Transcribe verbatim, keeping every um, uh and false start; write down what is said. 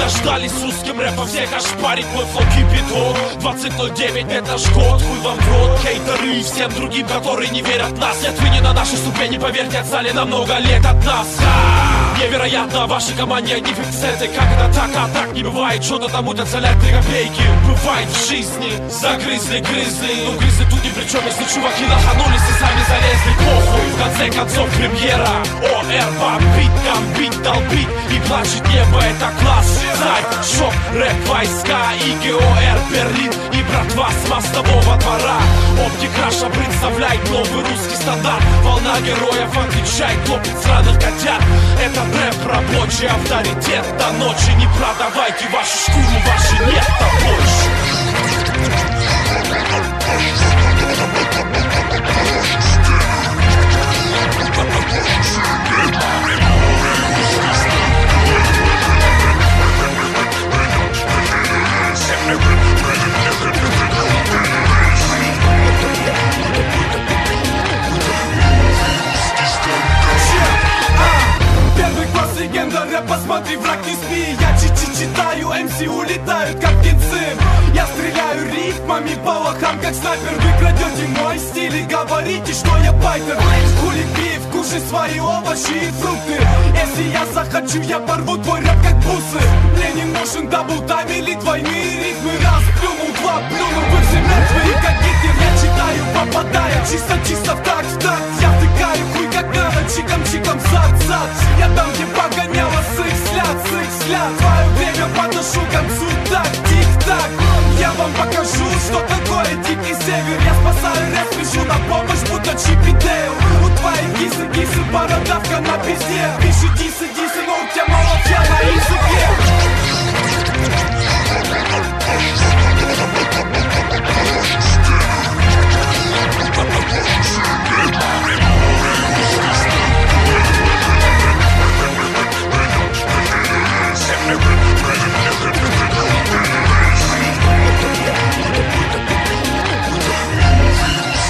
Дождались с русским рэпом, всех ошпарить мой флоу кипяток. Двадцать ноль девять, это наш год, хуй вам в рот. Хейтеры и всем другим, которые не верят в нас. Нет, вы не на нашей ступени, поверьте, отстали на много лет от нас. А, невероятно, в вашей команде одни коэффициенты. Как это так, а так не бывает. Что-то там утоцелять три копейки. Бывает в жизни, загрызли, грызли. Ну грызли тут ни при чем, если чуваки лоханулись и сами залезли. Похуй, в конце концов премьера. ОР бомбит, гамбит, долбит. И плачет небо, это класс. Знай, шок, рэп, войска и ГОР Берлин. И братва с мостового двора. Оптик Раша представляет новый русский стандарт. Волна героев отвечает, топит сраных котят. Это рэп, рабочий авторитет. До ночи не продавайте вашу шкуру, вашей нет-то больше. Легенда рэпа, смотри, враг не спи. Я чуть-чуть читаю, эм си улетают как птенцы. Я стреляю рифмами по лохам, как снайпер. Вы крадете мой стиль и говорите, что я байтер. Хули пив, кушай свои овощи и фрукты. Если я захочу, я порву твой рэп как бусы. Мне не нужен даблтайм или двойные ритмы. Раз плюнул, два плюнул, вы все мертвые, как Гитлер. Я читаю, попадая чисто-чисто в такт, в такт. Я втыкаю хуй как надо, чиком-чиком, зад-зад. Я там, где погоняла с их взгляд, с их взгляд. Твое время подношу к концу, так, тик-так. Я вам покажу, что такое дикий север. Я спасаю рэп, спешу на помощь, будто Чип и Дейл. У твоей кисы-кисы бородавка на пизде.